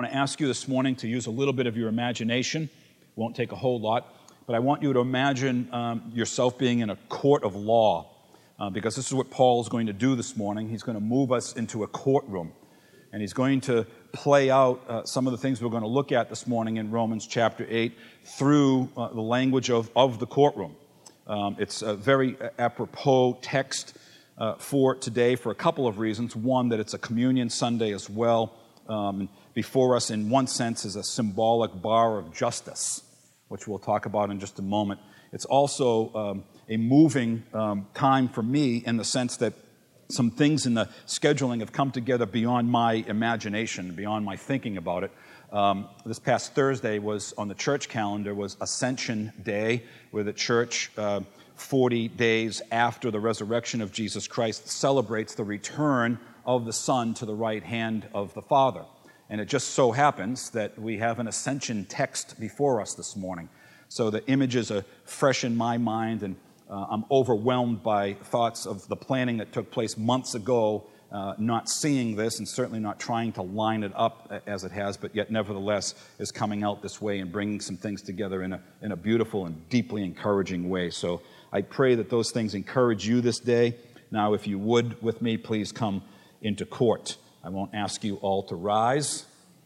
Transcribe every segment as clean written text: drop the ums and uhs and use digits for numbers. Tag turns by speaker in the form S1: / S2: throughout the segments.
S1: I want to ask you this morning to use a little bit of your imagination. It won't take a whole lot, but I want you to imagine yourself being in a court of law, because this is what Paul is going to do this morning. He's going to move us into a courtroom, and he's going to play out some of the things we're going to look at this morning in Romans chapter 8 through the language of the courtroom. It's a very apropos text for today for a couple of reasons. One, that it's a communion Sunday as well. Before us, in one sense, is a symbolic bar of justice, which we'll talk about in just a moment. It's also a moving time for me in the sense that some things in the scheduling have come together beyond my imagination, beyond my thinking about it. This past Thursday was on the church calendar was Ascension Day, where the church, 40 days after the resurrection of Jesus Christ, celebrates the return of the Son to the right hand of the Father. And it just so happens that we have an ascension text before us this morning. So the images are fresh in my mind, and I'm overwhelmed by thoughts of the planning that took place months ago, not seeing this and certainly not trying to line it up as it has, but yet nevertheless is coming out this way and bringing some things together in a beautiful and deeply encouraging way. So I pray that those things encourage you this day. Now, if you would, with me, please come into court. I won't ask you all to rise.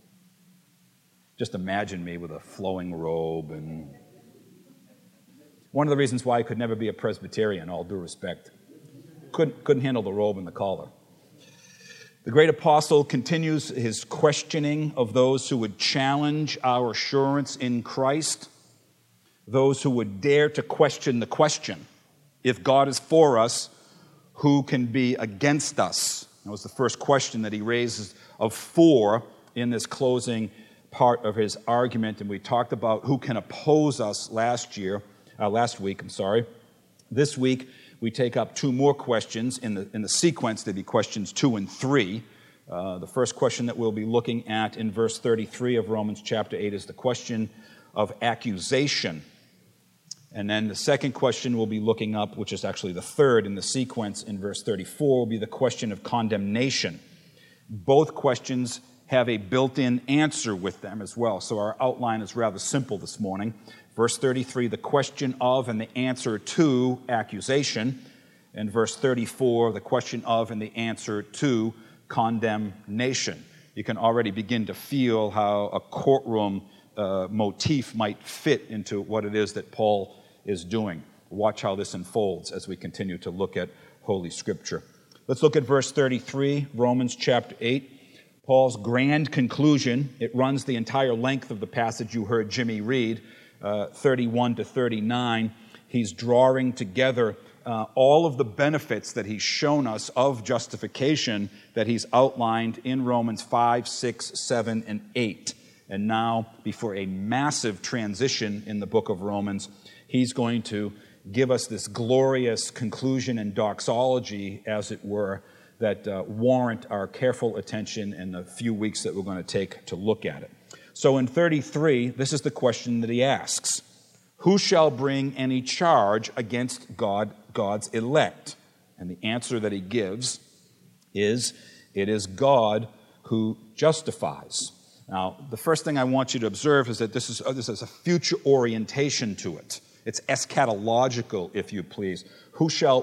S1: Just imagine me with a flowing robe. And one of the reasons why I could never be a Presbyterian, all due respect, couldn't handle the robe and the collar. The great apostle continues his questioning of those who would challenge our assurance in Christ, those who would dare to question the question, if God is for us, who can be against us? That was the first question that he raises of four in this closing part of his argument, and we talked about who can oppose us last week. This week, we take up two more questions in the sequence. They'd be questions 2 and 3. The first question that we'll be looking at in verse 33 of Romans chapter 8 is the question of accusation. And then the second question we'll be looking up, which is actually the third in the sequence in verse 34, will be the question of condemnation. Both questions have a built-in answer with them as well. So our outline is rather simple this morning. Verse 33, the question of and the answer to accusation. And verse 34, the question of and the answer to condemnation. You can already begin to feel how a courtroom motif might fit into what it is that Paul is doing. Watch how this unfolds as we continue to look at Holy Scripture. Let's look at verse 33, Romans chapter 8. Paul's grand conclusion. It runs the entire length of the passage you heard Jimmy read, 31 to 39. He's drawing together all of the benefits that he's shown us of justification that he's outlined in Romans 5, 6, 7, and 8. And now, before a massive transition in the book of Romans, he's going to give us this glorious conclusion and doxology, as it were, that warrant our careful attention in the few weeks that we're going to take to look at it. So in 33, this is the question that he asks. Who shall bring any charge against God's elect? And the answer that he gives is, it is God who justifies. Now, the first thing I want you to observe is that this is a future orientation to it. It's eschatological, if you please. Who shall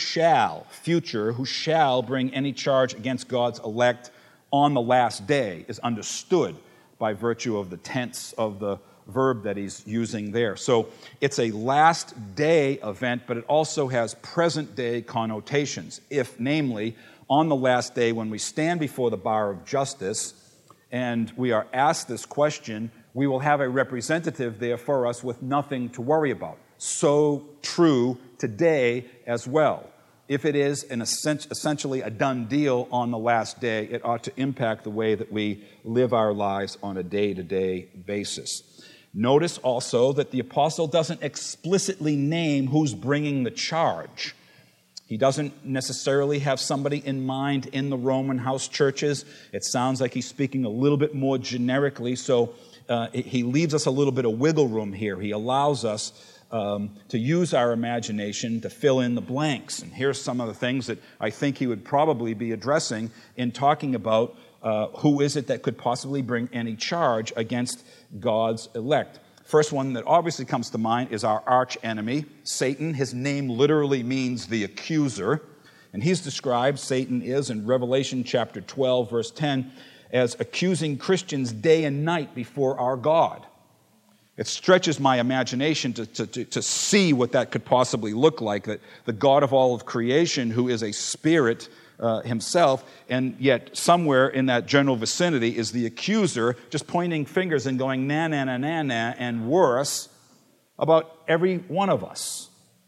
S1: bring any charge against God's elect on the last day is understood by virtue of the tense of the verb that he's using there. So it's a last day event, but it also has present day connotations. If, namely, on the last day when we stand before the bar of justice and we are asked this question, we will have a representative there for us with nothing to worry about. So true today as well. If it is essentially a done deal on the last day, it ought to impact the way that we live our lives on a day-to-day basis. Notice also that the apostle doesn't explicitly name who's bringing the charge. He doesn't necessarily have somebody in mind in the Roman house churches. It sounds like he's speaking a little bit more generically, so he leaves us a little bit of wiggle room here. He allows us to use our imagination to fill in the blanks. And here's some of the things that I think he would probably be addressing in talking about who is it that could possibly bring any charge against God's elect? First one that obviously comes to mind is our arch enemy, Satan. His name literally means the accuser. And he's described, Satan is, in Revelation chapter 12, verse 10, as accusing Christians day and night before our God. It stretches my imagination to see what that could possibly look like, that the God of all of creation, who is a spirit himself, and yet somewhere in that general vicinity is the accuser, just pointing fingers and going na, na, na, na, na, and worse about every one of us.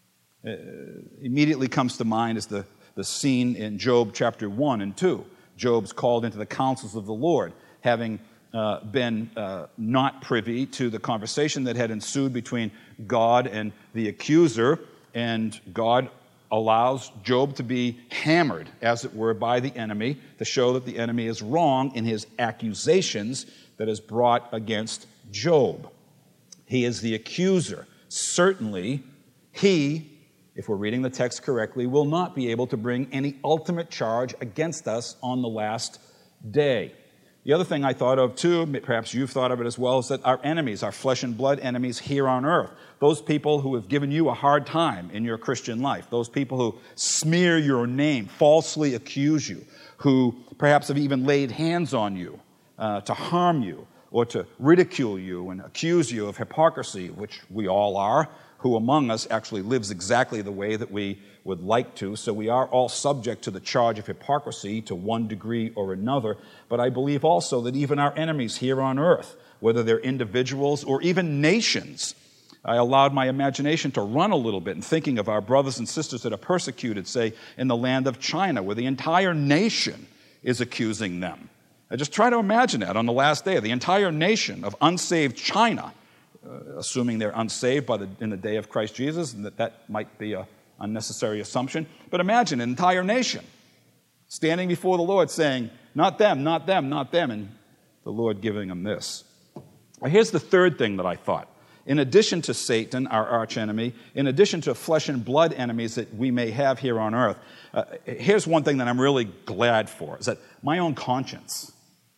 S1: Immediately comes to mind is the scene in Job chapter 1 and 2. Job's called into the counsels of the Lord, having been not privy to the conversation that had ensued between God and the accuser, and God allows Job to be hammered, as it were, by the enemy to show that the enemy is wrong in his accusations that is brought against Job. He is the accuser. Certainly, he, if we're reading the text correctly, will not be able to bring any ultimate charge against us on the last day. The other thing I thought of too, perhaps you've thought of it as well, is that our enemies, our flesh and blood enemies here on earth, those people who have given you a hard time in your Christian life, those people who smear your name, falsely accuse you, who perhaps have even laid hands on you to harm you or to ridicule you and accuse you of hypocrisy, which we all are. Who among us actually lives exactly the way that we would like to? So we are all subject to the charge of hypocrisy to one degree or another. But I believe also that even our enemies here on earth, whether they're individuals or even nations, I allowed my imagination to run a little bit in thinking of our brothers and sisters that are persecuted, say, in the land of China, where the entire nation is accusing them. I just try to imagine that on the last day, the entire nation of unsaved China, assuming they're unsaved in the day of Christ Jesus, and that might be an unnecessary assumption. But imagine an entire nation standing before the Lord saying, not them, not them, not them, and the Lord giving them this. Well, here's the third thing that I thought. In addition to Satan, our archenemy, in addition to flesh and blood enemies that we may have here on earth, here's one thing that I'm really glad for, is that my own conscience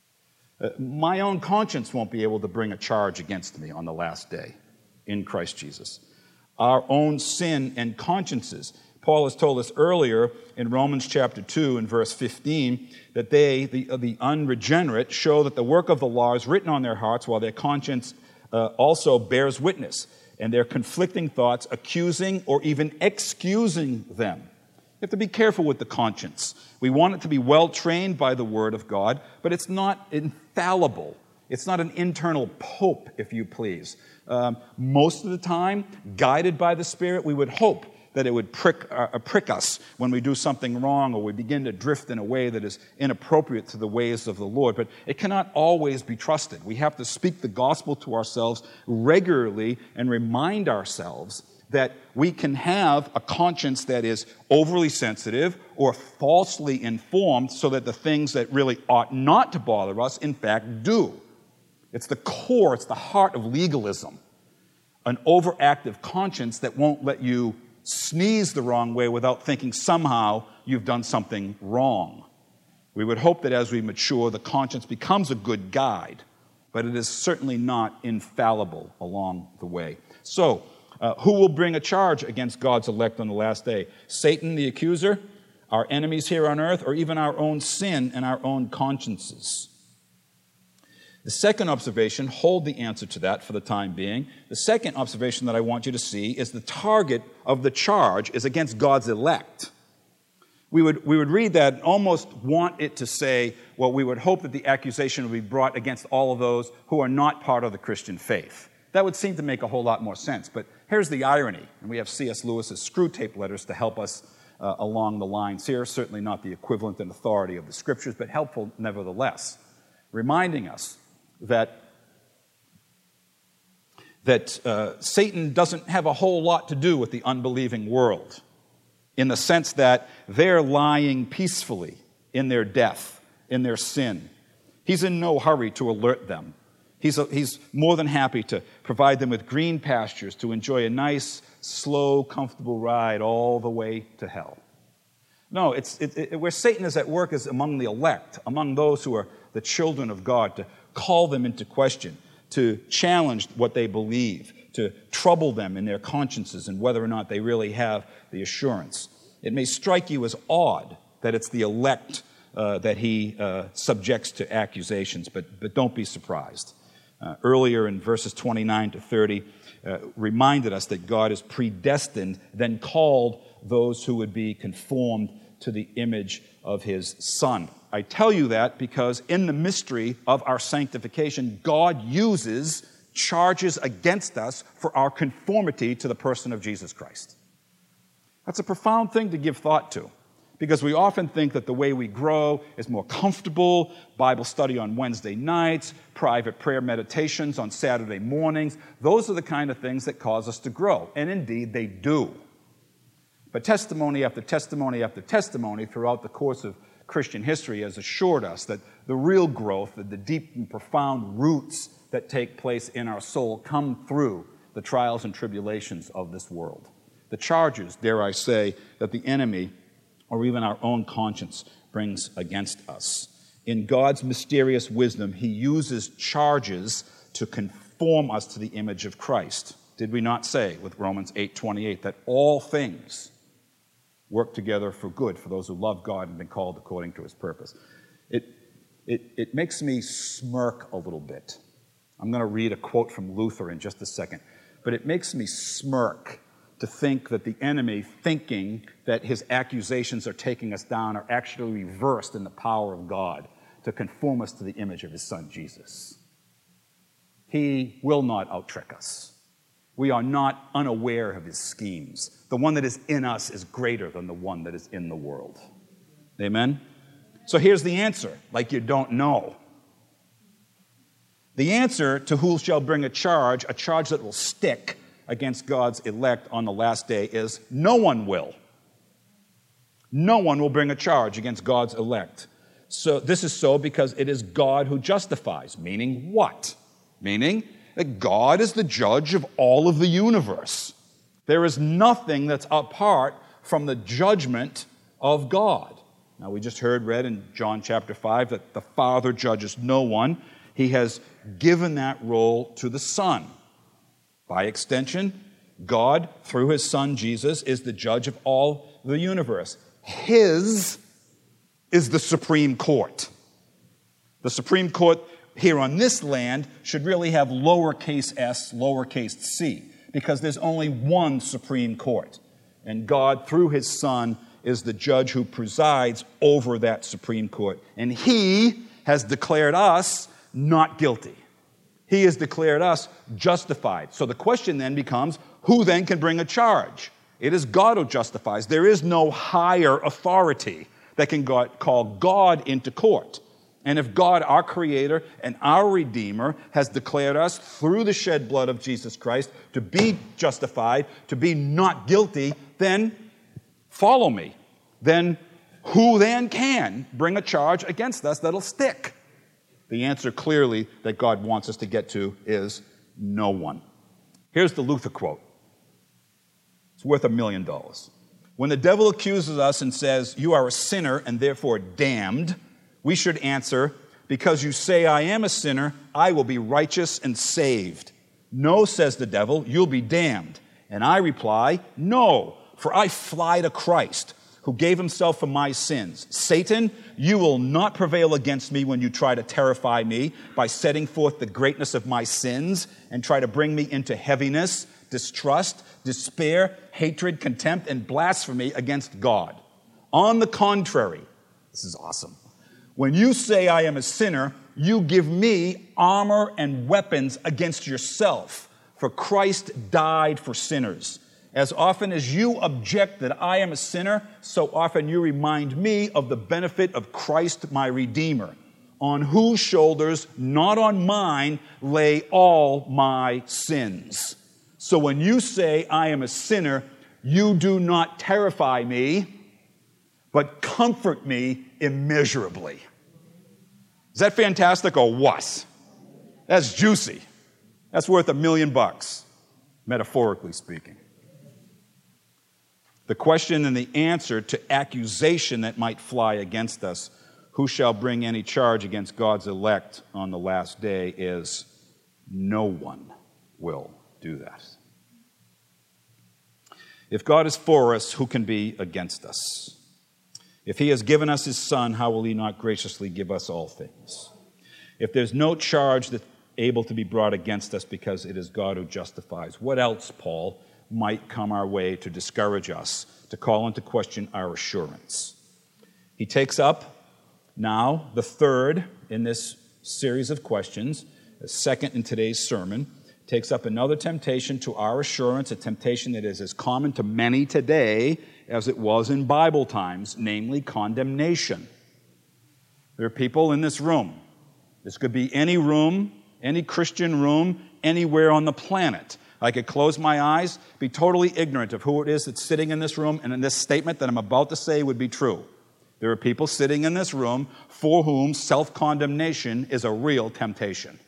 S1: won't be able to bring a charge against me on the last day in Christ Jesus. Our own sin and consciences. Paul has told us earlier in Romans chapter 2 and verse 15 that they, the unregenerate, show that the work of the law is written on their hearts while their conscience also bears witness, and their conflicting thoughts accusing or even excusing them. You have to be careful with the conscience. We want it to be well trained by the Word of God, but it's not infallible. It's not an internal pope, if you please. Most of the time, guided by the Spirit, we would hope that it would prick us when we do something wrong or we begin to drift in a way that is inappropriate to the ways of the Lord. But it cannot always be trusted. We have to speak the gospel to ourselves regularly and remind ourselves that we can have a conscience that is overly sensitive or falsely informed so that the things that really ought not to bother us, in fact, do. It's the core, it's the heart of legalism. An overactive conscience that won't let you sneeze the wrong way without thinking somehow you've done something wrong. We would hope that as we mature, the conscience becomes a good guide, but it is certainly not infallible along the way. So, who will bring a charge against God's elect on the last day? Satan, the accuser, our enemies here on earth, or even our own sin and our own consciences? The second observation, hold the answer to that for the time being. The second observation that I want you to see is the target of the charge is against God's elect. We would read that and almost want it to say, well, we would hope that the accusation would be brought against all of those who are not part of the Christian faith. That would seem to make a whole lot more sense. But here's the irony, and we have C.S. Lewis's Screw Tape Letters to help us along the lines here. Certainly not the equivalent and authority of the Scriptures, but helpful nevertheless, reminding us that Satan doesn't have a whole lot to do with the unbelieving world, in the sense that they're lying peacefully in their death, in their sin. He's in no hurry to alert them. He's more than happy to provide them with green pastures, to enjoy a nice, slow, comfortable ride all the way to hell. No, where Satan is at work is among the elect, among those who are the children of God, to call them into question, to challenge what they believe, to trouble them in their consciences and whether or not they really have the assurance. It may strike you as odd that it's the elect that he subjects to accusations, but don't be surprised. Earlier in verses 29 to 30, reminded us that God has predestined, then called those who would be conformed to the image of his Son. I tell you that because in the mystery of our sanctification, God uses charges against us for our conformity to the person of Jesus Christ. That's a profound thing to give thought to, because we often think that the way we grow is more comfortable, Bible study on Wednesday nights, private prayer meditations on Saturday mornings. Those are the kind of things that cause us to grow, and indeed they do. But testimony after testimony after testimony throughout the course of Christian history has assured us that the real growth, the deep and profound roots that take place in our soul come through the trials and tribulations of this world. The charges, dare I say, that the enemy or even our own conscience brings against us. In God's mysterious wisdom, he uses charges to conform us to the image of Christ. Did we not say with Romans 8:28 that all things work together for good for those who love God and have been called according to his purpose? It makes me smirk a little bit. I'm going to read a quote from Luther in just a second, but it makes me smirk to think that the enemy, thinking that his accusations are taking us down, are actually reversed in the power of God to conform us to the image of his Son, Jesus. He will not out-trick us. We are not unaware of his schemes. The one that is in us is greater than the one that is in the world. Amen? So here's the answer, like you don't know. The answer to who shall bring a charge that will stick against God's elect on the last day, is no one will. No one will bring a charge against God's elect. So this is so because it is God who justifies. Meaning what? Meaning that God is the judge of all of the universe. There is nothing that's apart from the judgment of God. Now, we just read in John chapter 5 that the Father judges no one. He has given that role to the Son. By extension, God, through his Son Jesus, is the judge of all the universe. His is the Supreme Court. The Supreme Court here on this land should really have lowercase s, lowercase c, because there's only one Supreme Court. And God, through his Son, is the judge who presides over that Supreme Court. And he has declared us not guilty. He has declared us justified. So the question then becomes, who then can bring a charge? It is God who justifies. There is no higher authority that can call God into court. And if God, our Creator and our Redeemer, has declared us through the shed blood of Jesus Christ to be justified, to be not guilty, then follow me. Then who then can bring a charge against us that'll stick? The answer clearly that God wants us to get to is no one. Here's the Luther quote. It's worth $1 million. When the devil accuses us and says, "You are a sinner and therefore damned," we should answer, "Because you say I am a sinner, I will be righteous and saved." "No," says the devil, "you'll be damned." And I reply, "No, for I fly to Christ, who gave himself for my sins. Satan, you will not prevail against me when you try to terrify me by setting forth the greatness of my sins and try to bring me into heaviness, distrust, despair, hatred, contempt, and blasphemy against God. On the contrary," this is awesome, "when you say I am a sinner, you give me armor and weapons against yourself, for Christ died for sinners. As often as you object that I am a sinner, so often you remind me of the benefit of Christ my Redeemer, on whose shoulders, not on mine, lay all my sins. So when you say I am a sinner, you do not terrify me, but comfort me immeasurably." Is that fantastic or what? That's juicy. That's worth $1 million, metaphorically speaking. The question and the answer to accusation that might fly against us, who shall bring any charge against God's elect on the last day is no one will do that. If God is for us, who can be against us? If he has given us his Son, how will he not graciously give us all things? If there's no charge that's able to be brought against us because it is God who justifies, what else, Paul, might come our way to discourage us, to call into question our assurance? He takes up now the third in this series of questions, the second in today's sermon, takes up another temptation to our assurance, a temptation that is as common to many today as it was in Bible times, namely condemnation. There are people in this room. This could be any room, any Christian room, anywhere on the planet. I could close my eyes, be totally ignorant of who it is that's sitting in this room, and then this statement that I'm about to say would be true. There are people sitting in this room for whom self-condemnation is a real temptation.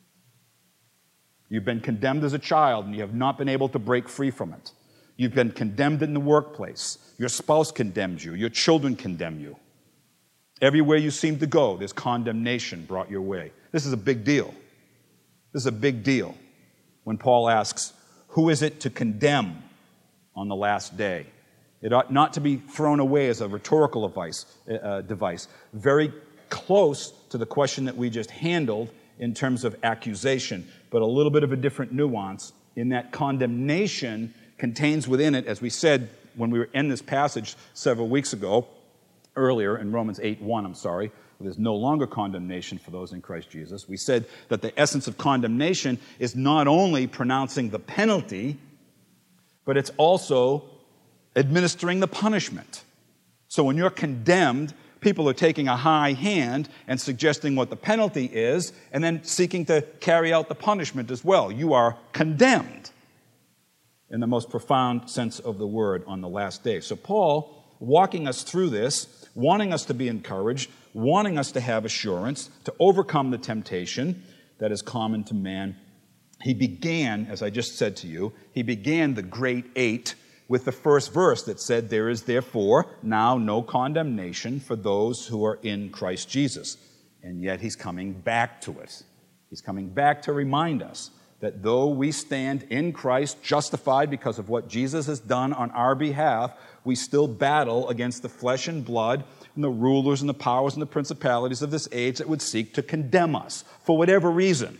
S1: You've been condemned as a child and you have not been able to break free from it. You've been condemned in the workplace. Your spouse condemns you. Your children condemn you. Everywhere you seem to go, there's condemnation brought your way. This is a big deal. This is a big deal when Paul asks, who is it to condemn on the last day? It ought not to be thrown away as a rhetorical device. Very close to the question that we just handled in terms of accusation, but a little bit of a different nuance in that condemnation contains within it, as we said when we were in this passage several weeks ago, earlier in Romans 8:1, there's no longer condemnation for those in Christ Jesus. We said that the essence of condemnation is not only pronouncing the penalty, but it's also administering the punishment. So when you're condemned, people are taking a high hand and suggesting what the penalty is, and then seeking to carry out the punishment as well. You are condemned in the most profound sense of the word on the last day. So Paul, walking us through this, wanting us to be encouraged, wanting us to have assurance, to overcome the temptation that is common to man, he began, as I just said to you, he began the great 8 with the first verse that said, there is therefore now no condemnation for those who are in Christ Jesus. And yet he's coming back to it. He's coming back to remind us that though we stand in Christ, justified because of what Jesus has done on our behalf, we still battle against the flesh and blood and the rulers and the powers and the principalities of this age that would seek to condemn us for whatever reason.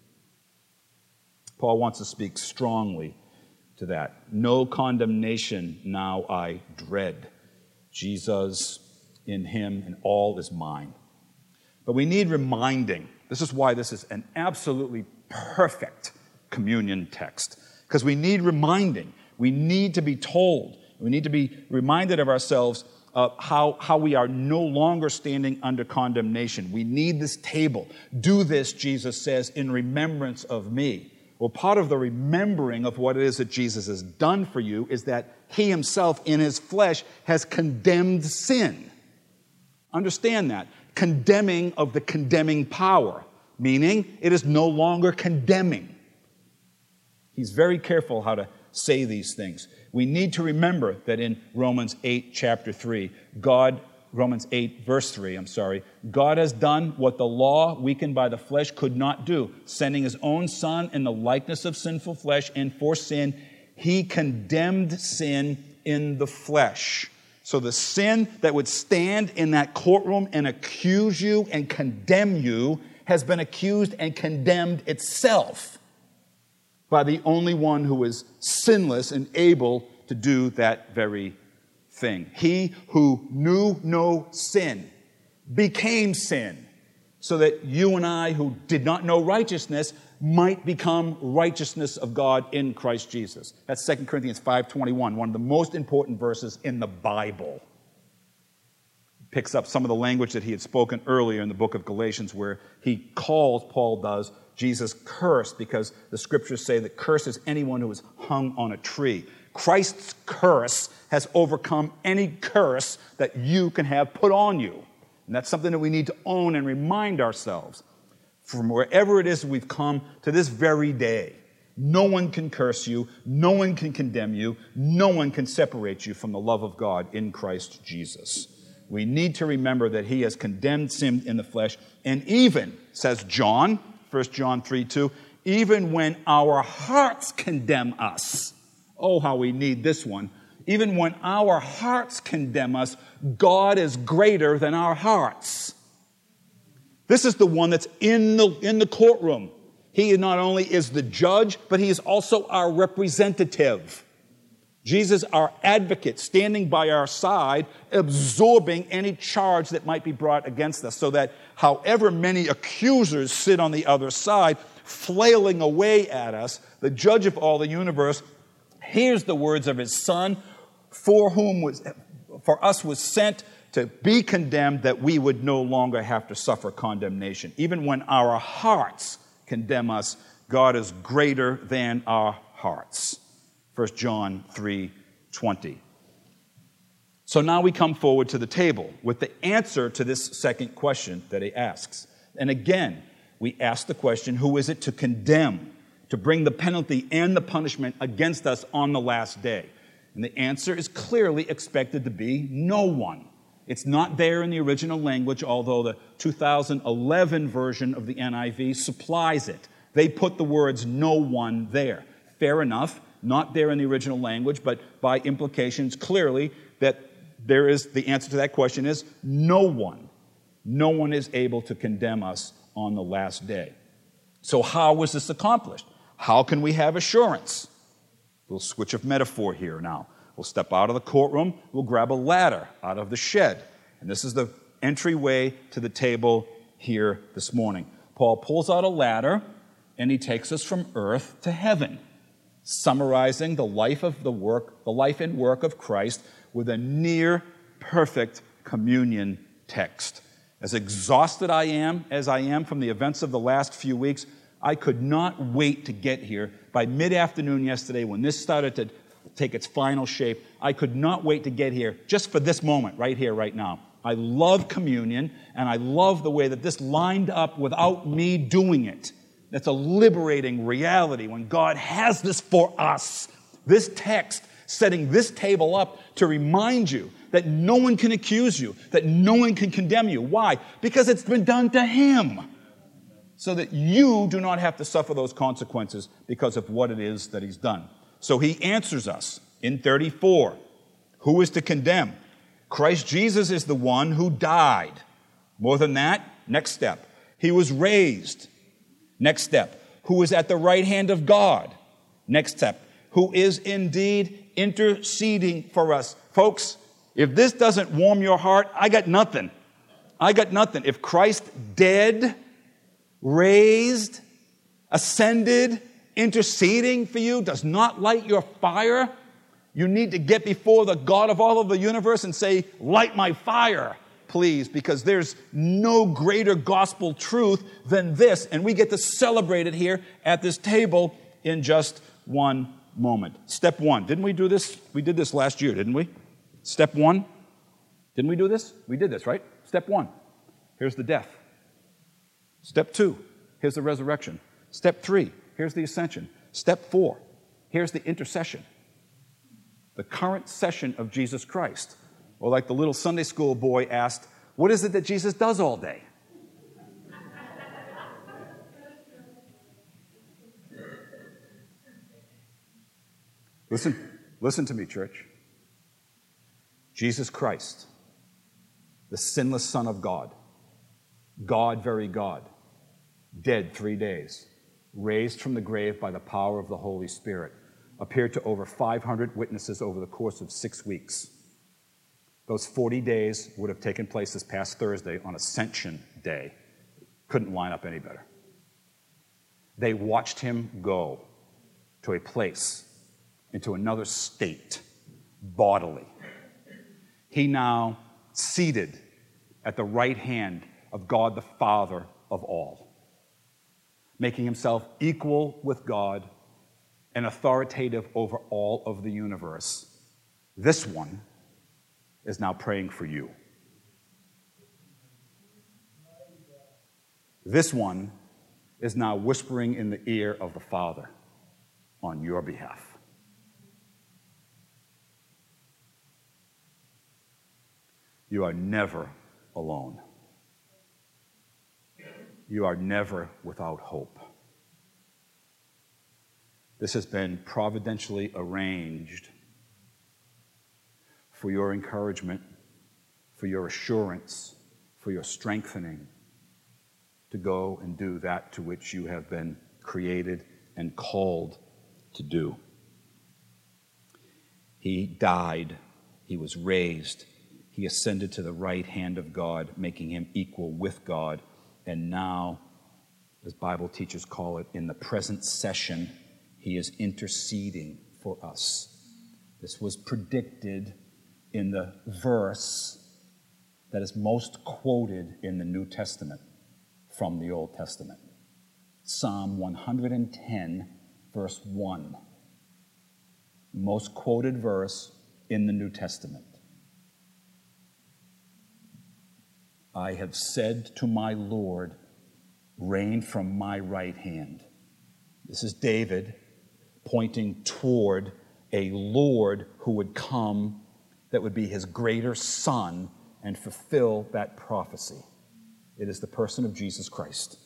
S1: Paul wants to speak strongly to that. No condemnation now I dread. Jesus in him and all is mine. But we need reminding. This is why this is an absolutely perfect communion text. Because we need reminding. We need to be told. We need to be reminded of ourselves of how we are no longer standing under condemnation. We need this table. Do this, Jesus says, in remembrance of me. Well, part of the remembering of what it is that Jesus has done for you is that he himself in his flesh has condemned sin. Understand that. Condemning of the condemning power, meaning it is no longer condemning. He's very careful how to say these things. We need to remember that in Romans 8, chapter 3, Romans 8, verse 3, God has done what the law, weakened by the flesh, could not do, sending his own Son in the likeness of sinful flesh, and for sin, he condemned sin in the flesh. So the sin that would stand in that courtroom and accuse you and condemn you has been accused and condemned itself by the only one who is sinless and able to do that very thing. He who knew no sin became sin, so that you and I who did not know righteousness might become righteousness of God in Christ Jesus. That's 2 Corinthians 5:21, one of the most important verses in the Bible. It picks up some of the language that he had spoken earlier in the book of Galatians, where he calls, Paul does, Jesus cursed, because the scriptures say that cursed is anyone who is hung on a tree. Christ's curse has overcome any curse that you can have put on you. And that's something that we need to own and remind ourselves. From wherever it is we've come to this very day, no one can curse you, no one can condemn you, no one can separate you from the love of God in Christ Jesus. We need to remember that he has condemned sin in the flesh. And even, says John, 1 John 3:2, even when our hearts condemn us. Oh, how we need this one. Even when our hearts condemn us, God is greater than our hearts. This is the one that's in the courtroom. He not only is the judge, but he is also our representative. Jesus, our advocate, standing by our side, absorbing any charge that might be brought against us, so that however many accusers sit on the other side, flailing away at us, the judge of all the universe hears the words of his Son, for us was sent to be condemned, that we would no longer have to suffer condemnation. Even when our hearts condemn us, God is greater than our hearts. 1 John 3:20. So now we come forward to the table with the answer to this second question that he asks. And again, we ask the question, who is it to condemn, to bring the penalty and the punishment against us on the last day? And the answer is clearly expected to be no one. It's not there in the original language, although the 2011 version of the NIV supplies it. They put the words no one there. Fair enough, not there in the original language, but by implications, clearly that there is, the answer to that question is no one. No one is able to condemn us on the last day. So how was this accomplished? How can we have assurance? We'll switch of metaphor here now. We'll step out of the courtroom, we'll grab a ladder out of the shed. And this is the entryway to the table here this morning. Paul pulls out a ladder, and he takes us from earth to heaven, summarizing the life and work of Christ with a near perfect communion text. As exhausted as I am from the events of the last few weeks, I could not wait to get here. By mid-afternoon yesterday, when this started to take its final shape, I could not wait to get here just for this moment, right here, right now. I love communion, and I love the way that this lined up without me doing it. That's a liberating reality when God has this for us. This text setting this table up to remind you that no one can accuse you, that no one can condemn you. Why? Because it's been done to Him, so that you do not have to suffer those consequences because of what it is that He's done. So He answers us in 34. Who is to condemn? Christ Jesus is the one who died. More than that, next step. He was raised. Next step. Who is at the right hand of God? Next step. Who is indeed interceding for us. Folks, if this doesn't warm your heart, I got nothing. I got nothing. If Christ dead, raised, ascended, interceding for you does not light your fire, you need to get before the God of all of the universe and say, light my fire, please, because there's no greater gospel truth than this, and we get to celebrate it here at this table in just one moment. Step one. Didn't we do this? We did this last year, didn't we? Step one. Didn't we do this? We did this, right? Step one. Here's the death. Step two. Here's the resurrection. Step three. Here's the ascension. Step four. Here's the intercession. The current session of Jesus Christ. Or like the little Sunday school boy asked, what is it that Jesus does all day? Listen to me, church. Jesus Christ, the sinless Son of God, God, very God, dead 3 days, raised from the grave by the power of the Holy Spirit, appeared to over 500 witnesses over the course of 6 weeks. Those 40 days would have taken place this past Thursday on Ascension Day. Couldn't line up any better. They watched him go to a place, into another state, bodily. He now seated at the right hand of God the Father of all, making himself equal with God and authoritative over all of the universe. This one is now praying for you. This one is now whispering in the ear of the Father on your behalf. You are never alone. You are never without hope. This has been providentially arranged for your encouragement, for your assurance, for your strengthening to go and do that to which you have been created and called to do. He died, he was raised, he ascended to the right hand of God, making him equal with God, and now, as Bible teachers call it, in the present session, he is interceding for us. This was predicted in the verse that is most quoted in the New Testament from the Old Testament. Psalm 110, verse 1. Most quoted verse in the New Testament. I have said to my Lord, reign from my right hand. This is David pointing toward a Lord who would come that would be his greater son and fulfill that prophecy. It is the person of Jesus Christ.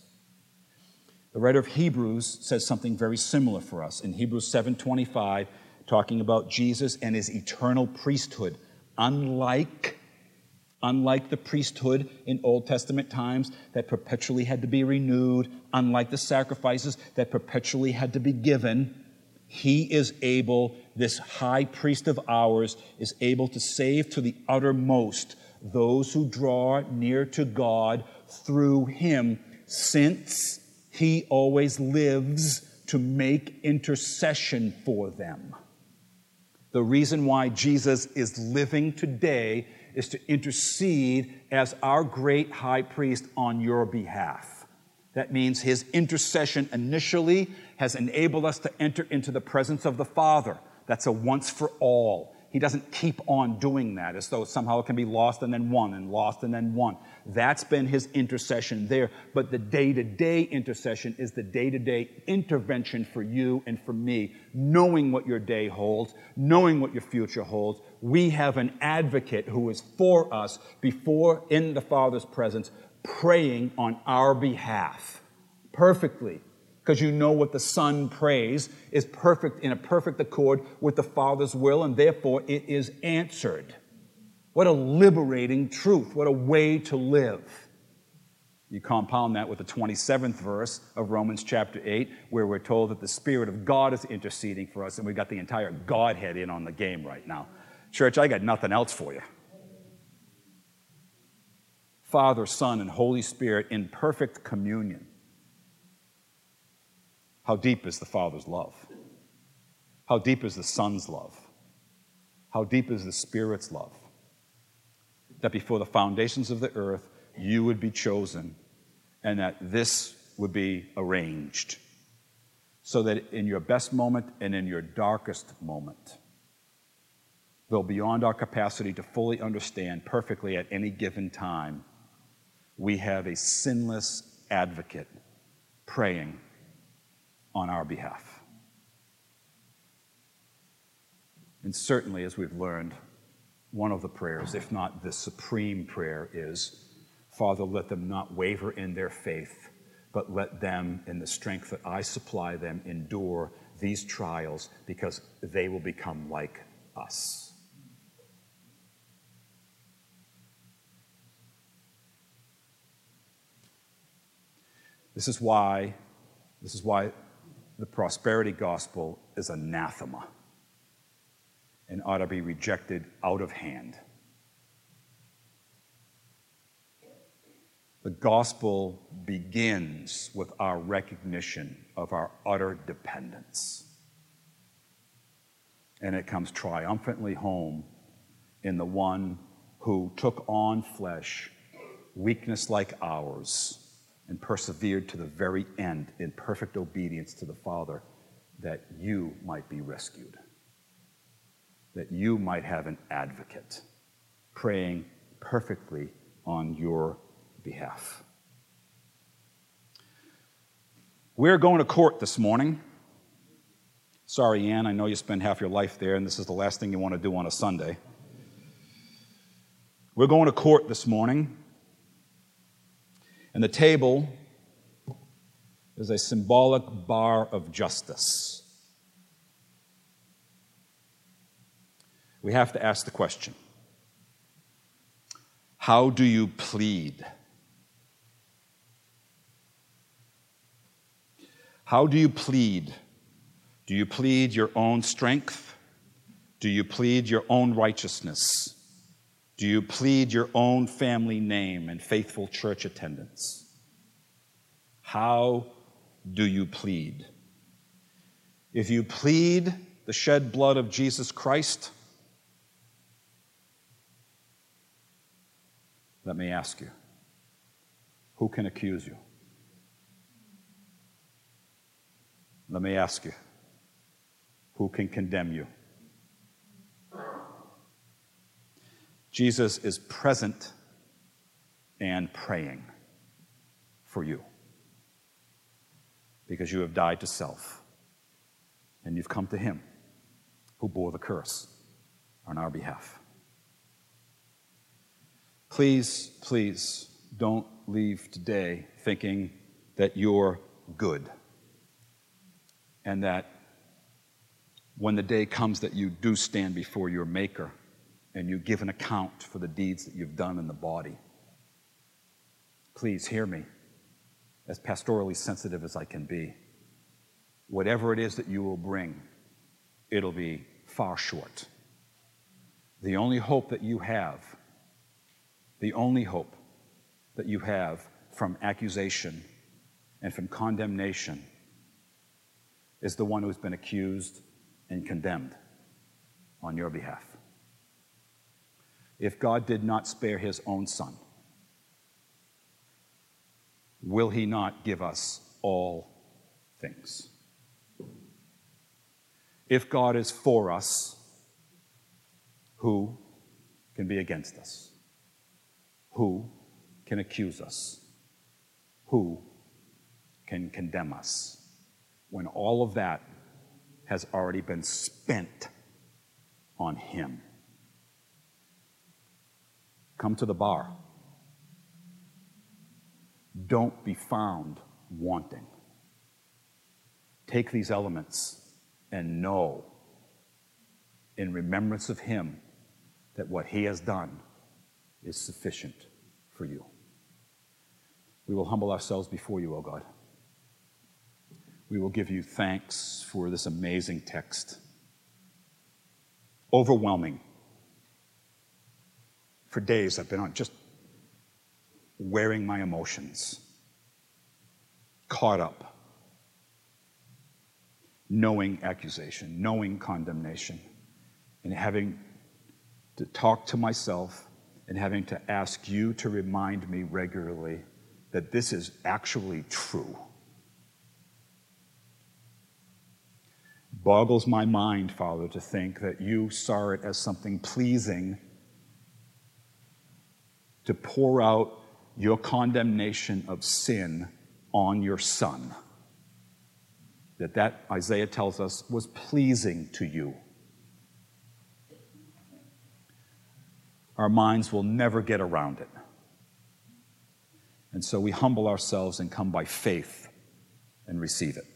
S1: The writer of Hebrews says something very similar for us. In Hebrews 7:25, talking about Jesus and his eternal priesthood. Unlike the priesthood in Old Testament times that perpetually had to be renewed, unlike the sacrifices that perpetually had to be given, he is able, this high priest of ours, is able to save to the uttermost those who draw near to God through him, since he always lives to make intercession for them. The reason why Jesus is living today is to intercede as our great high priest on your behalf. That means his intercession initially has enabled us to enter into the presence of the Father. That's a once for all. He doesn't keep on doing that as though somehow it can be lost and then won and lost and then won. That's been his intercession there. But the day-to-day intercession is the day-to-day intervention for you and for me, knowing what your day holds, knowing what your future holds. We have an advocate who is for us before in the Father's presence, praying on our behalf perfectly. Because you know what the Son prays is perfect, in a perfect accord with the Father's will, and therefore it is answered. What a liberating truth. What a way to live. You compound that with the 27th verse of Romans chapter 8, where we're told that the Spirit of God is interceding for us, and we've got the entire Godhead in on the game right now. Church, I got nothing else for you. Father, Son, and Holy Spirit in perfect communion. How deep is the Father's love? How deep is the Son's love? How deep is the Spirit's love? That before the foundations of the earth, you would be chosen, and that this would be arranged, so that in your best moment and in your darkest moment, though beyond our capacity to fully understand perfectly at any given time, we have a sinless advocate praying on our behalf. And certainly, as we've learned, one of the prayers, if not the supreme prayer, is, Father, let them not waver in their faith, but let them, in the strength that I supply them, endure these trials, because they will become like us. This is why the prosperity gospel is anathema and ought to be rejected out of hand. The gospel begins with our recognition of our utter dependence. And it comes triumphantly home in the one who took on flesh, weakness like ours, and persevered to the very end in perfect obedience to the Father, that you might be rescued, that you might have an advocate praying perfectly on your behalf. We're going to court this morning. Sorry, Ann, I know you spend half your life there, and this is the last thing you want to do on a Sunday. We're going to court this morning, and the table is a symbolic bar of justice. We have to ask the question, how do you plead? How do you plead? Do you plead your own strength? Do you plead your own righteousness? Do you plead your own family name and faithful church attendance? How do you plead? If you plead the shed blood of Jesus Christ, let me ask you, who can accuse you? Let me ask you, who can condemn you? Jesus is present and praying for you because you have died to self and you've come to him who bore the curse on our behalf. Please, please don't leave today thinking that you're good and that when the day comes that you do stand before your Maker and you give an account for the deeds that you've done in the body. Please hear me, as pastorally sensitive as I can be. Whatever it is that you will bring, it'll be far short. The only hope that you have from accusation and from condemnation is the one who's been accused and condemned on your behalf. If God did not spare his own Son, will he not give us all things? If God is for us, who can be against us? Who can accuse us? Who can condemn us? When all of that has already been spent on him. Come to the bar. Don't be found wanting. Take these elements and know, in remembrance of him, that what he has done is sufficient for you. We will humble ourselves before you, O God. We will give you thanks for this amazing text. Overwhelming. For days I've been on just wearing my emotions, caught up, knowing accusation, knowing condemnation, and having to talk to myself and having to ask you to remind me regularly that this is actually true. Boggles my mind, Father, to think that you saw it as something pleasing to pour out your condemnation of sin on your Son. That Isaiah tells us, was pleasing to you. Our minds will never get around it. And so we humble ourselves and come by faith and receive it.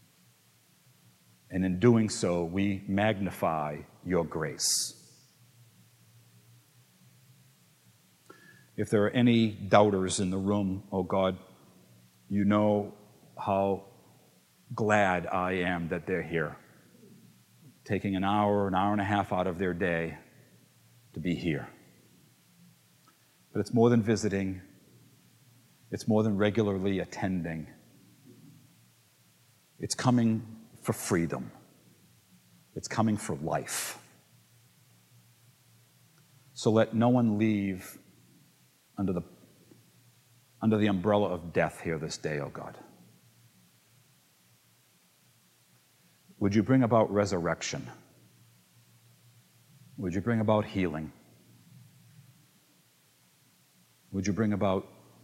S1: And in doing so, we magnify your grace. If there are any doubters in the room, oh God, you know how glad I am that they're here, taking an hour and a half out of their day to be here. But it's more than visiting. It's more than regularly attending. It's coming for freedom. It's coming for life. So let no one leave under the umbrella of death here this day, oh God. Would you bring about resurrection? Would you bring about healing? Would you bring about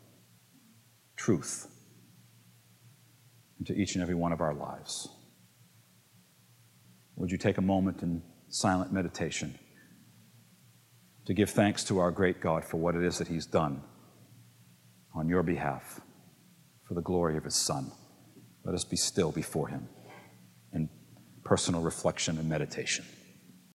S1: truth into each and every one of our lives? Would you take a moment in silent meditation to give thanks to our great God for what it is that he's done on your behalf for the glory of his Son. Let us be still before him in personal reflection and meditation.